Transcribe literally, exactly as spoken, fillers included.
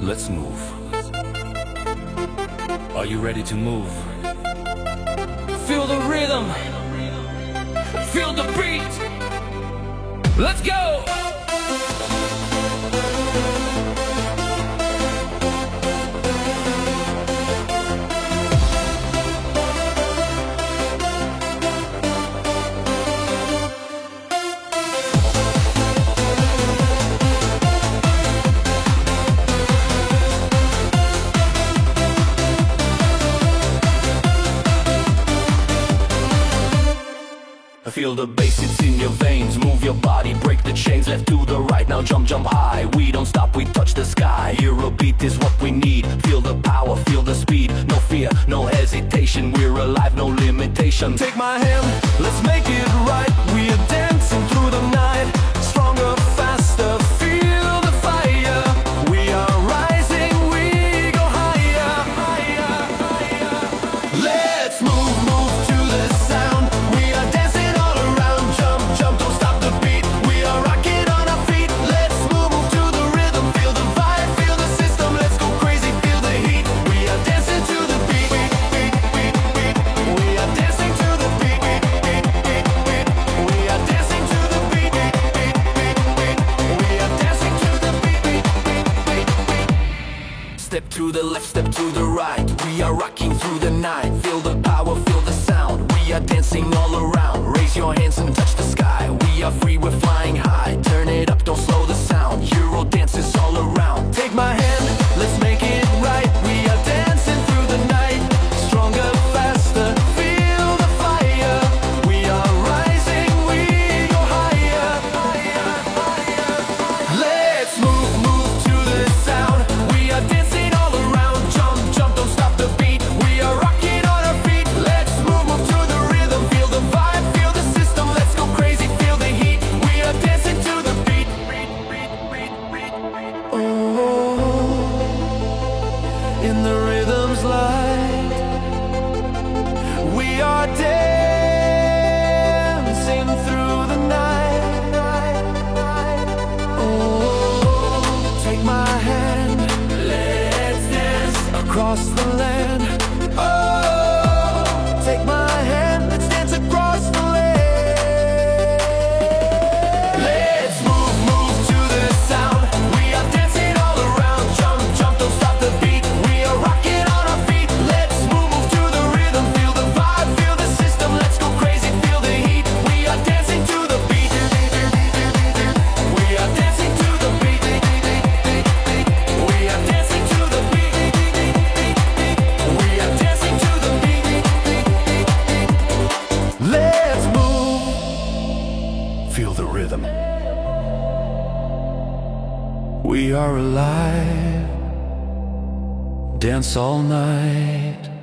let's move. Are you ready to move? Feel the rhythm, feel the beat. Let's go! Feel the bass, it's in your veins. Move your body, break the chains. Left to the right, now jump, jump high. We don't stop, we touch the sky. Eurobeat is what we need. Feel the power, feel the speed. No fear, no hesitation. We're alive, no limitation. Take my hand, let's make it right. We are dancing through the night. Stronger, faster, feel the fire. We are rising, we go higher, higher, higher. Let's move, move to the sound. We are dancing. Step to the left, step to the right. We are rocking through the night. Feel the power, feel the sound. We are dancing all around. Raise your hands and touch the sky. We are free, we're flying high. Turn it up, don't slow the sound. Euro dance is all around. Take my hand, let's make it right. We are dancing through the night. Stronger, faster, feel the fire. We are rising, we go higher, higher, higher. Let's move, move to the sound. We are dancing. In the rhythm's light, we are dancing through the night. Oh, take my hand, let's dance across the land. Oh, take my hand, let's dance across the land. Let's move, move to the sound. We are dancing all around. Jump, jump, don't stop the beat. Feel the rhythm. We are alive. Dance all night.